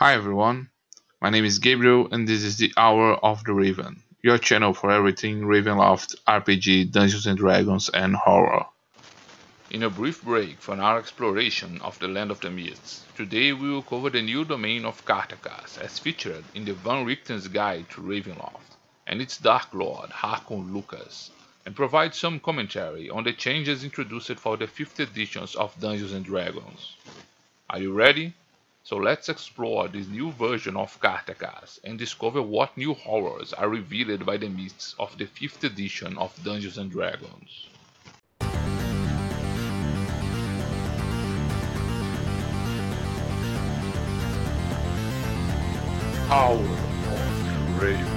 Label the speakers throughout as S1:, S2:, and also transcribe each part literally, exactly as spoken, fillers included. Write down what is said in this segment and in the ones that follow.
S1: Hi everyone, my name is Gabriel and this is the Hour of the Raven, your channel for everything Ravenloft, R P G, Dungeons and Dragons and horror. In a brief break from our exploration of the Land of the Mists, today we will cover the new domain of Carthagas as featured in the Van Richten's Guide to Ravenloft and its Dark Lord Hakon Lucas, and provide some commentary on the changes introduced for the fifth editions of Dungeons and Dragons. Are you ready? So let's explore this new version of Carthagas and discover what new horrors are revealed by the mists of the fifth edition of Dungeons and Dragons. Hour of the Raven.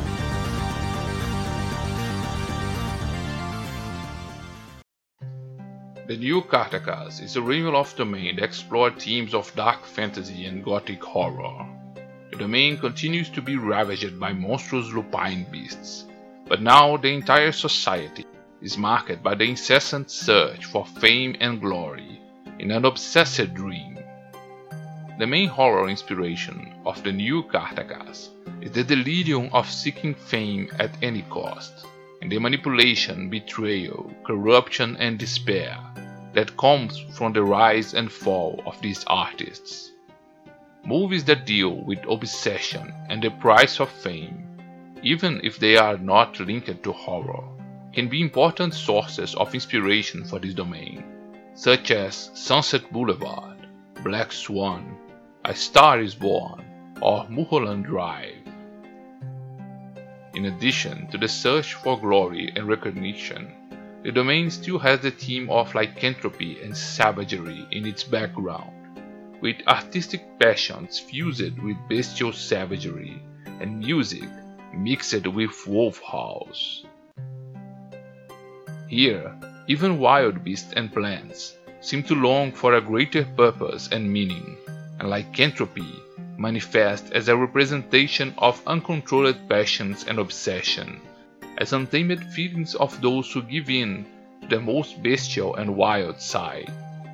S1: The new Carthagas is a Ravenloft domain that explores themes of dark fantasy and gothic horror. The domain continues to be ravaged by monstrous lupine beasts, but now the entire society is marked by the incessant search for fame and glory in an obsessed dream. The main horror inspiration of the new Carthagas is the delirium of seeking fame at any cost, and the manipulation, betrayal, corruption and despair that comes from the rise and fall of these artists. Movies that deal with obsession and the price of fame, even if they are not linked to horror, can be important sources of inspiration for this domain, such as Sunset Boulevard, Black Swan, A Star is Born, or Mulholland Drive. In addition to the search for glory and recognition, the domain still has the theme of lycanthropy and savagery in its background, with artistic passions fused with bestial savagery and music mixed with wolf howls. Here, even wild beasts and plants seem to long for a greater purpose and meaning, and lycanthropy manifests as a representation of uncontrolled passions and obsession, as untamed feelings of those who give in to the most bestial and wild side.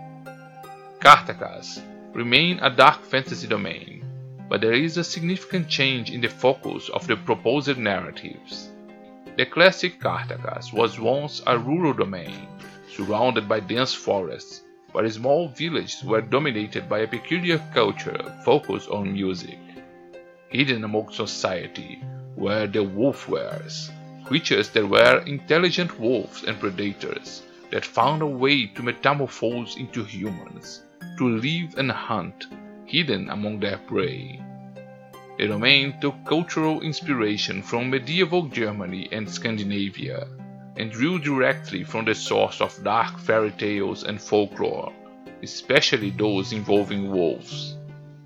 S1: Carthagas remain a dark fantasy domain, but there is a significant change in the focus of the proposed narratives. The classic Carthagas was once a rural domain, surrounded by dense forests, where small villages were dominated by a peculiar culture focused on music. Hidden among society were the Wolfwares, creatures that were intelligent wolves and predators that found a way to metamorphose into humans, to live and hunt, hidden among their prey. The domain took cultural inspiration from medieval Germany and Scandinavia, and drew directly from the source of dark fairy tales and folklore, especially those involving wolves.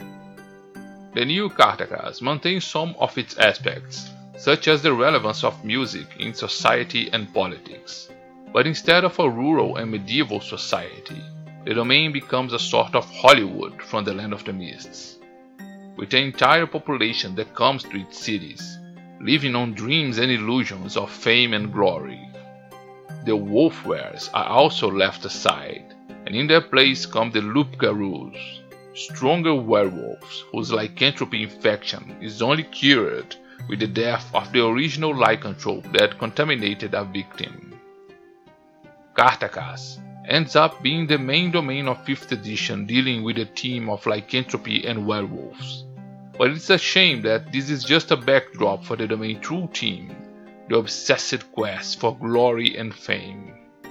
S1: The new Carthagas maintains some of its aspects, such as the relevance of music in society and politics, but instead of a rural and medieval society, the domain becomes a sort of Hollywood from the Land of the Mists, with an entire population that comes to its cities, living on dreams and illusions of fame and glory. The Wolfwares are also left aside, and in their place come the Loup-Garous, stronger werewolves whose lycanthropy infection is only cured with the death of the original lycanthrope that contaminated a victim. Carthagas ends up being the main domain of fifth edition dealing with the theme of lycanthropy and werewolves, but it's a shame that this is just a backdrop for the domain's true theme, the obsessed quest for glory and fame.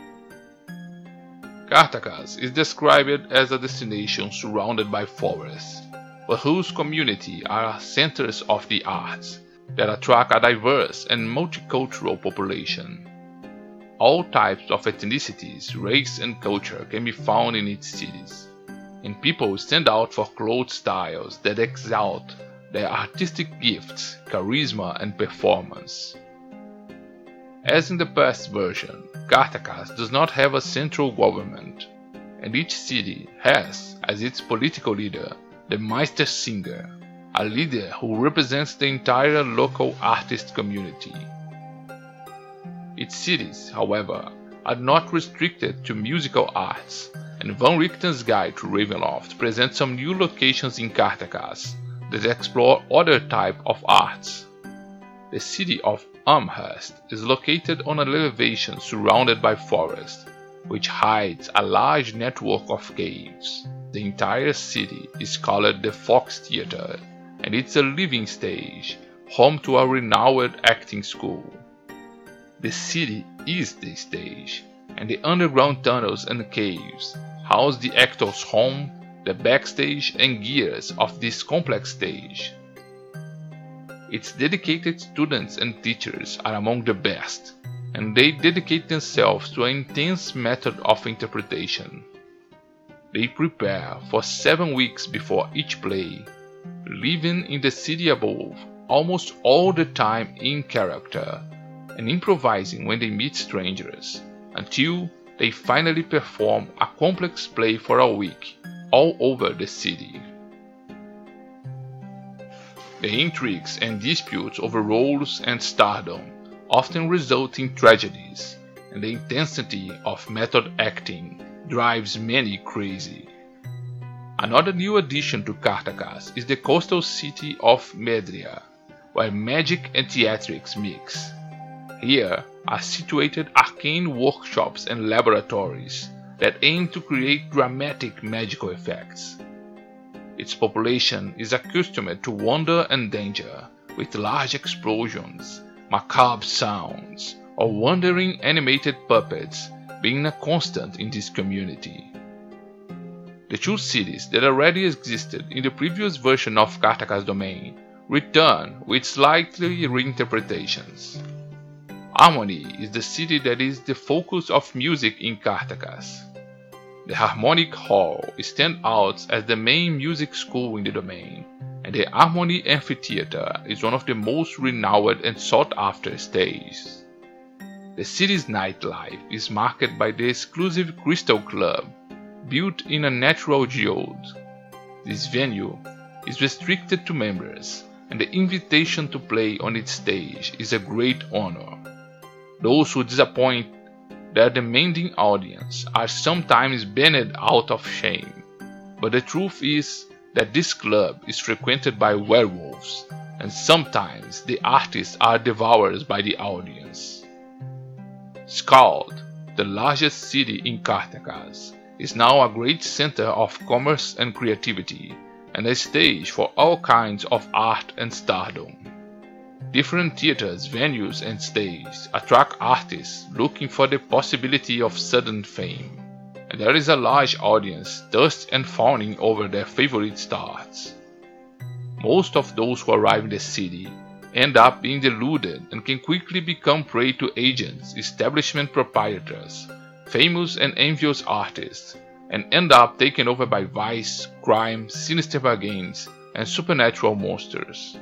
S1: Carthagas is described as a destination surrounded by forests, but whose community are centers of the arts that attract a diverse and multicultural population. All types of ethnicities, race and culture can be found in its cities, and people stand out for clothes styles that exalt their artistic gifts, charisma and performance. As in the past version, Carthagas does not have a central government, and each city has, as its political leader, the Meistersinger, a leader who represents the entire local artist community. Its cities, however, are not restricted to musical arts, and Van Richten's Guide to Ravenloft presents some new locations in Carthagas, that explore other type of arts. The city of Amherst is located on an elevation surrounded by forest, which hides a large network of caves. The entire city is called the Fox Theater, and it's a living stage, home to a renowned acting school. The city is the stage, and the underground tunnels and caves house the actors' home, the backstage and gears of this complex stage. Its dedicated students and teachers are among the best, and they dedicate themselves to an intense method of interpretation. They prepare for seven weeks before each play, living in the city above almost all the time in character, and improvising when they meet strangers, until they finally perform a complex play for a week, all over the city. The intrigues and disputes over roles and stardom often result in tragedies, and the intensity of method acting drives many crazy. Another new addition to Cartagena is the coastal city of Medria, where magic and theatrics mix. Here are situated arcane workshops and laboratories that aim to create dramatic magical effects. Its population is accustomed to wonder and danger, with large explosions, macabre sounds, or wandering animated puppets being a constant in this community. The two cities that already existed in the previous version of Cartagena domain return with slightly reinterpretations. Harmony is the city that is the focus of music in Cartagena. The Harmonic Hall stands out as the main music school in the domain, and the Harmony Amphitheater is one of the most renowned and sought-after stages. The city's nightlife is marked by the exclusive Crystal Club, built in a natural geode. This venue is restricted to members, and the invitation to play on its stage is a great honor. Those who disappoint their demanding audience are sometimes banned out of shame, but the truth is that this club is frequented by werewolves, and sometimes the artists are devoured by the audience. Scald, the largest city in Cartagena, is now a great center of commerce and creativity, and a stage for all kinds of art and stardom. Different theaters, venues, and stages attract artists looking for the possibility of sudden fame, and there is a large audience thirsty and fawning over their favorite stars. Most of those who arrive in the city end up being deluded and can quickly become prey to agents, establishment proprietors, famous and envious artists, and end up taken over by vice, crime, sinister bargains, and supernatural monsters.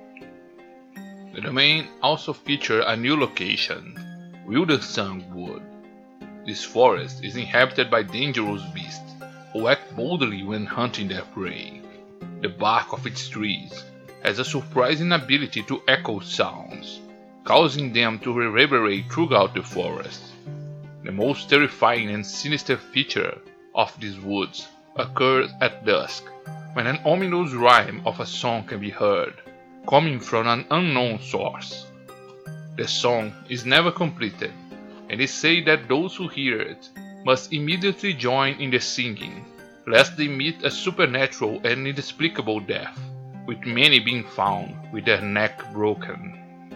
S1: The domain also features a new location, Wildesang Wood. This forest is inhabited by dangerous beasts who act boldly when hunting their prey. The bark of its trees has a surprising ability to echo sounds, causing them to reverberate throughout the forest. The most terrifying and sinister feature of these woods occurs at dusk, when an ominous rhyme of a song can be heard, coming from an unknown source. The song is never completed, and it is said that those who hear it must immediately join in the singing, lest they meet a supernatural and inexplicable death, with many being found with their neck broken.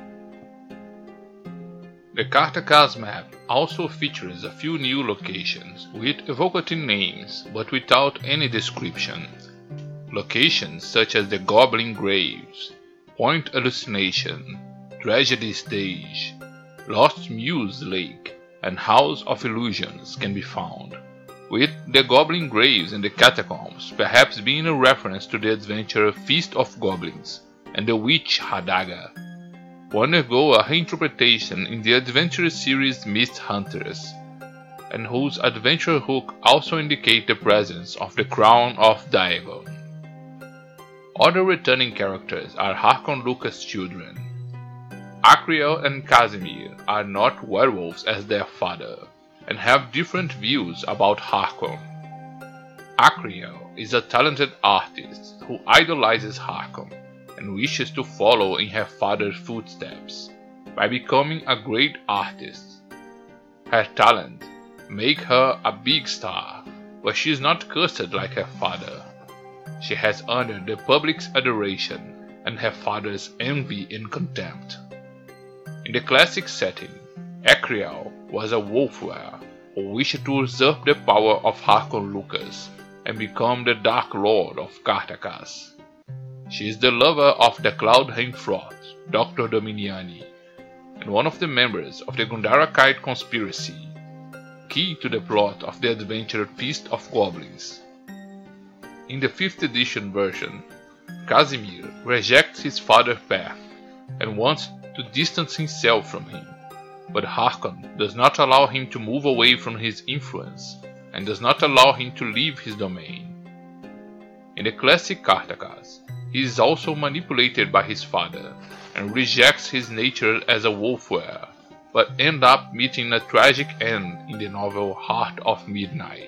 S1: The Cartagena map also features a few new locations with evocative names but without any description. Locations such as the Goblin Graves, Point Hallucination, Tragedy Stage, Lost Muse Lake, and House of Illusions can be found, with the Goblin Graves and the Catacombs perhaps being a reference to the adventure Feast of Goblins and the Witch Hadaga, who undergo a reinterpretation in the adventure series Mist Hunters, and whose adventure hook also indicates the presence of the Crown of Diagon. Other returning characters are Harkon Lucas' children. Acriel and Casimir are not werewolves as their father, and have different views about Harkon. Acriel is a talented artist who idolizes Harkon and wishes to follow in her father's footsteps by becoming a great artist. Her talent makes her a big star, but she is not cursed like her father. She has earned the public's adoration and her father's envy and contempt. In the classic setting, Acriel was a wolf-were who wished to usurp the power of Harkon Lucas and become the Dark Lord of Cartacas. She is the lover of the Cloudhain Froth, Doctor Dominiani, and one of the members of the Gundarakite conspiracy, key to the plot of the adventure Feast of Goblins. In the fifth edition version, Casimir rejects his father's path and wants to distance himself from him, but Harkon does not allow him to move away from his influence and does not allow him to leave his domain. In the classic Cartacas, he is also manipulated by his father and rejects his nature as a wolf-were, but ends up meeting a tragic end in the novel Heart of Midnight.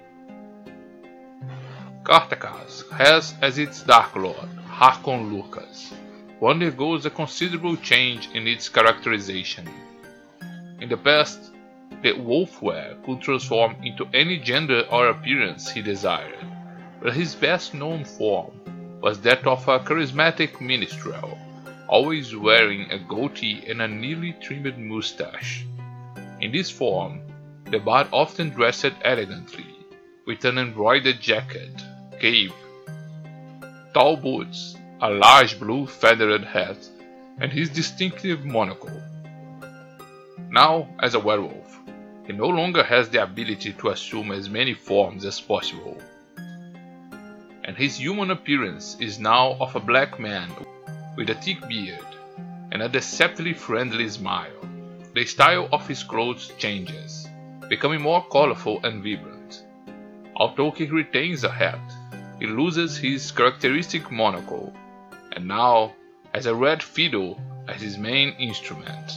S1: Cartacas has as its Dark Lord Harkon Lucas, who undergoes a considerable change in its characterization. In the past, the wolf-were could transform into any gender or appearance he desired, but his best known form was that of a charismatic minstrel, always wearing a goatee and a neatly trimmed moustache. In this form, the bard often dressed elegantly, with an embroidered jacket, cape, tall boots, a large blue feathered hat, and his distinctive monocle. Now, as a werewolf, he no longer has the ability to assume as many forms as possible, and his human appearance is now of a black man with a thick beard and a deceptively friendly smile. The style of his clothes changes, becoming more colorful and vibrant. Although he retains a hat, he loses his characteristic monocle, and now has a red fiddle as his main instrument.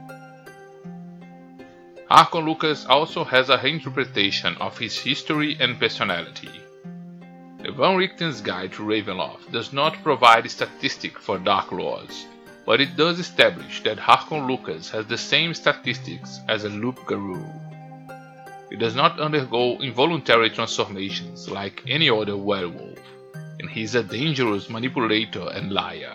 S1: Harkon Lucas also has a reinterpretation of his history and personality. The Van Richten's Guide to Ravenloft does not provide statistics for Dark Lords, but it does establish that Harkon Lucas has the same statistics as a loup-garou. He does not undergo involuntary transformations like any other werewolf, and he is a dangerous manipulator and liar.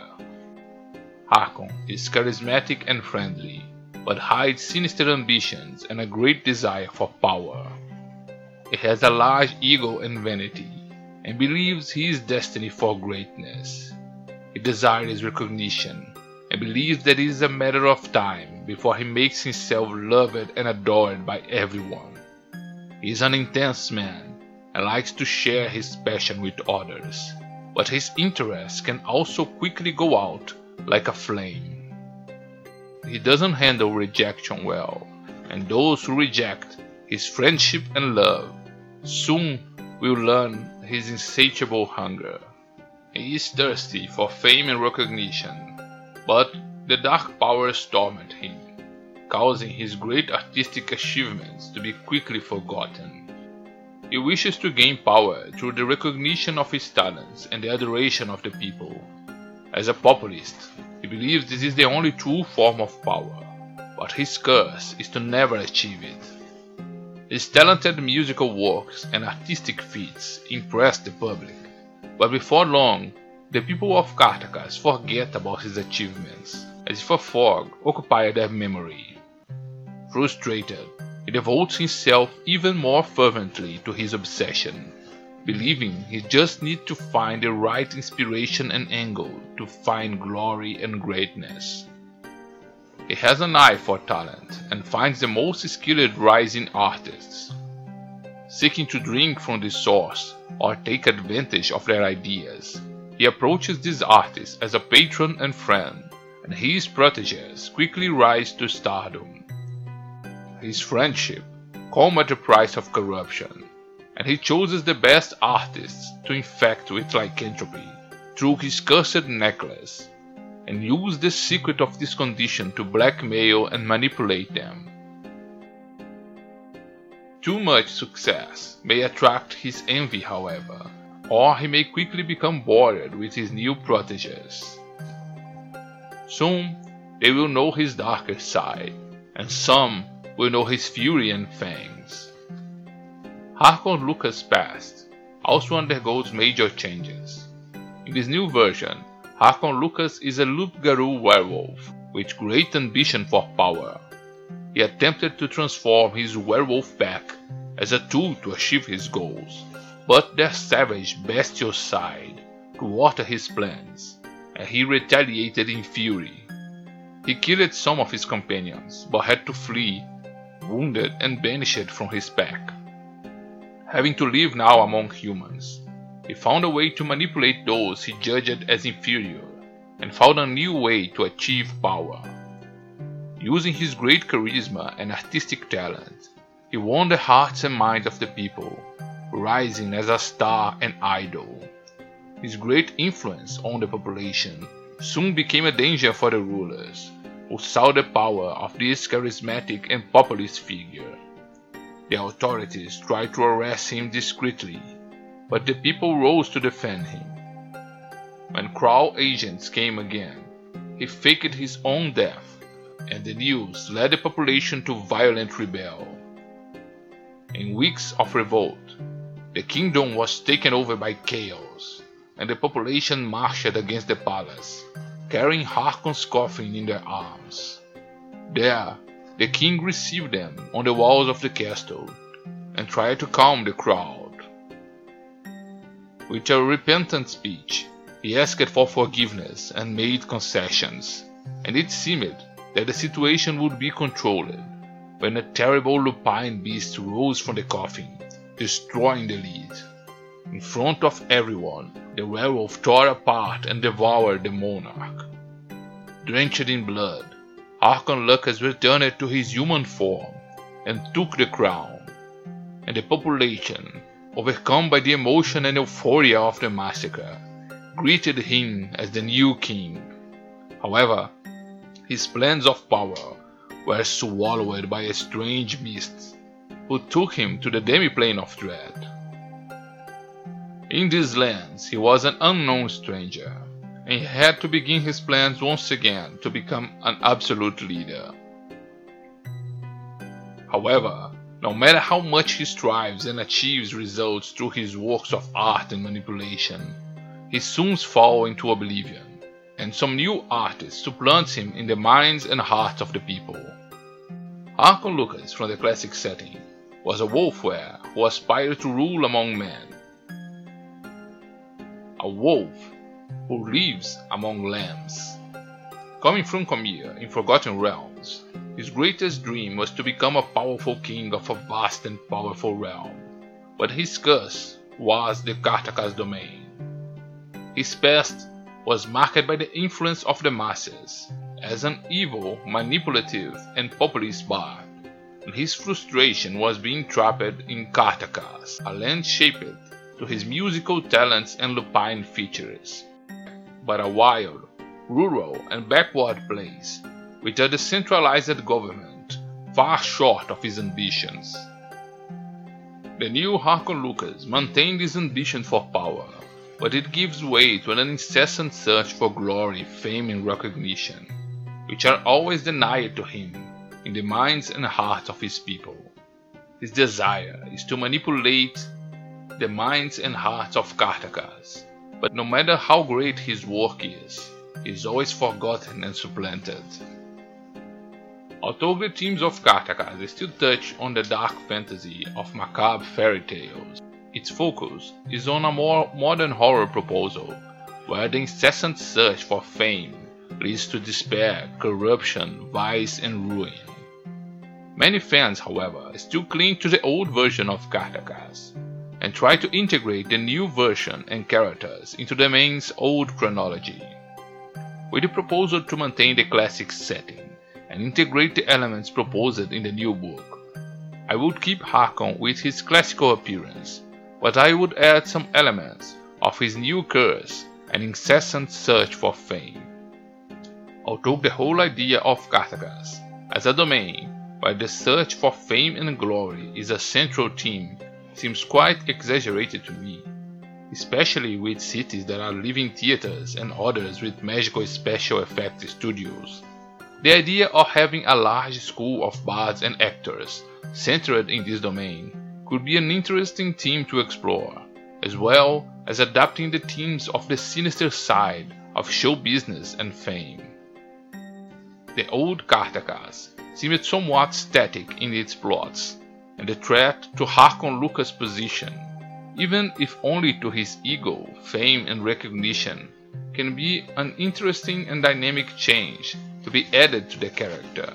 S1: Harkon is charismatic and friendly, but hides sinister ambitions and a great desire for power. He has a large ego and vanity, and believes he is destined for greatness. He desires recognition, and believes that it is a matter of time before he makes himself loved and adored by everyone. He is an intense man, and likes to share his passion with others, but his interest can also quickly go out like a flame. He doesn't handle rejection well, and those who reject his friendship and love soon will learn his insatiable hunger. He is thirsty for fame and recognition, but the dark powers torment him, causing his great artistic achievements to be quickly forgotten. He wishes to gain power through the recognition of his talents and the adoration of the people. As a populist, he believes this is the only true form of power, but his curse is to never achieve it. His talented musical works and artistic feats impress the public, but before long, the people of Cartacas forget about his achievements, as if a fog occupied their memory. Frustrated, he devotes himself even more fervently to his obsession, believing he just needs to find the right inspiration and angle to find glory and greatness. He has an eye for talent and finds the most skilled rising artists, seeking to drink from the source or take advantage of their ideas. He approaches these artists as a patron and friend, and his proteges quickly rise to stardom. His friendship comes at the price of corruption, and he chooses the best artists to infect with lycanthropy through his cursed necklace, and use the secret of this condition to blackmail and manipulate them. Too much success may attract his envy, however, or he may quickly become bored with his new proteges. Soon they will know his darker side, and some will know his fury and fangs. Harkon Lucas' past also undergoes major changes. In this new version, Harkon Lucas is a loup-garou werewolf with great ambition for power. He attempted to transform his werewolf pack as a tool to achieve his goals, but their savage, bestial side thwarted his plans, and he retaliated in fury. He killed some of his companions, but had to flee, wounded and banished from his pack. Having to live now among humans, he found a way to manipulate those he judged as inferior, and found a new way to achieve power. Using his great charisma and artistic talent, he won the hearts and minds of the people, rising as a star and idol. His great influence on the population soon became a danger for the rulers, who saw the power of this charismatic and populist figure. The authorities tried to arrest him discreetly, but the people rose to defend him. When Crow agents came again, he faked his own death, and the news led the population to violent rebel. In weeks of revolt, the kingdom was taken over by chaos, and the population marched against the palace, carrying Harkon's coffin in their arms. There, the king received them on the walls of the castle, and tried to calm the crowd. With a repentant speech, he asked for forgiveness and made concessions, and it seemed that the situation would be controlled, when a terrible lupine beast rose from the coffin, destroying the lid. In front of everyone, the werewolf tore apart and devoured the monarch. Drenched in blood, Harkon Lucas returned to his human form and took the crown, and the population, overcome by the emotion and euphoria of the massacre, greeted him as the new king. However, his plans of power were swallowed by a strange beast, who took him to the demiplane of dread. In these lands he was an unknown stranger, and he had to begin his plans once again to become an absolute leader. However, no matter how much he strives and achieves results through his works of art and manipulation, he soon falls into oblivion, and some new artist supplants him in the minds and hearts of the people. Harkon Lucas, from the classic setting, was a wolf-were who aspired to rule among men. A wolf who lives among lambs. Coming from Comir in Forgotten Realms, his greatest dream was to become a powerful king of a vast and powerful realm, but his curse was the Kartakas domain. His past was marked by the influence of the masses, as an evil, manipulative, and populist bard, and his frustration was being trapped in Kartakas, a land shaped to his musical talents and lupine features, but a wild, rural, and backward place, with a decentralized government far short of his ambitions. The new Harkon Lucas maintained his ambition for power, but it gives way to an incessant search for glory, fame, and recognition, which are always denied to him in the minds and hearts of his people. His desire is to manipulate the minds and hearts of Kartakas, but no matter how great his work is, he is always forgotten and supplanted. Although the themes of Kartakas still touch on the dark fantasy of macabre fairy tales, its focus is on a more modern horror proposal, where the incessant search for fame leads to despair, corruption, vice, and ruin. Many fans, however, still cling to the old version of Kartakas, and try to integrate the new version and characters into the main's old chronology. With the proposal to maintain the classic setting and integrate the elements proposed in the new book, I would keep Harkon with his classical appearance, but I would add some elements of his new curse and incessant search for fame. Although the whole idea of Kartakas as a domain where the search for fame and glory is a central theme seems quite exaggerated to me, especially with cities that are living theaters and others with magical special effects studios. The idea of having a large school of bards and actors centered in this domain could be an interesting theme to explore, as well as adapting the themes of the sinister side of show business and fame. The old Cartacus seemed somewhat static in its plots, and the threat to Harkon Lucas' position, even if only to his ego, fame and recognition, can be an interesting and dynamic change to be added to the character.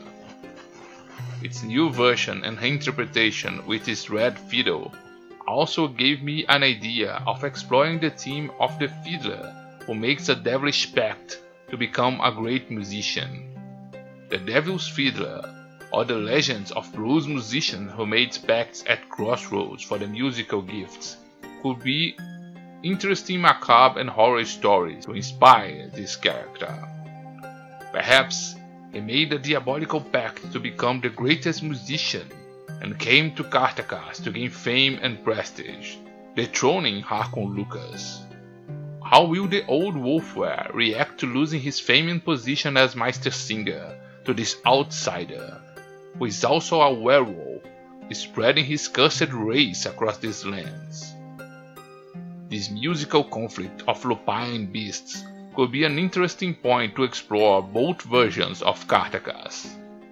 S1: Its new version and reinterpretation with its red fiddle also gave me an idea of exploring the theme of the fiddler who makes a devilish pact to become a great musician. The Devil's Fiddler, or the legends of blues musicians who made pacts at crossroads for the musical gifts, could be interesting macabre and horror stories to inspire this character. Perhaps he made a diabolical pact to become the greatest musician and came to Cartacus to gain fame and prestige, dethroning Harkon Lucas. How will the old Wolfware react to losing his fame and position as Meistersinger to this outsider, who is also a werewolf, spreading his cursed race across these lands? This musical conflict of lupine beasts could be an interesting point to explore both versions of Cartacus.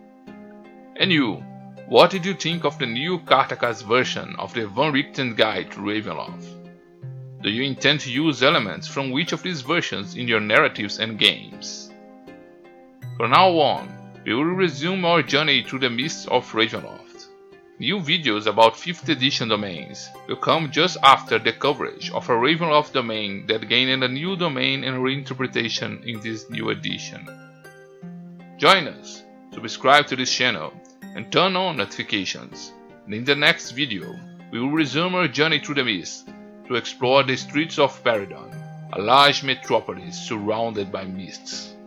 S1: And you, what did you think of the new Cartacus version of the Van Richten Guide to Ravenloft? Do you intend to use elements from which of these versions in your narratives and games? From now on, we will resume our journey through the mists of Ravenloft. New videos about fifth edition domains will come just after the coverage of a Ravenloft domain that gained a new domain and reinterpretation in this new edition. Join us, subscribe to this channel, and turn on notifications, and in the next video we will resume our journey through the mist to explore the streets of Peridon, a large metropolis surrounded by mists.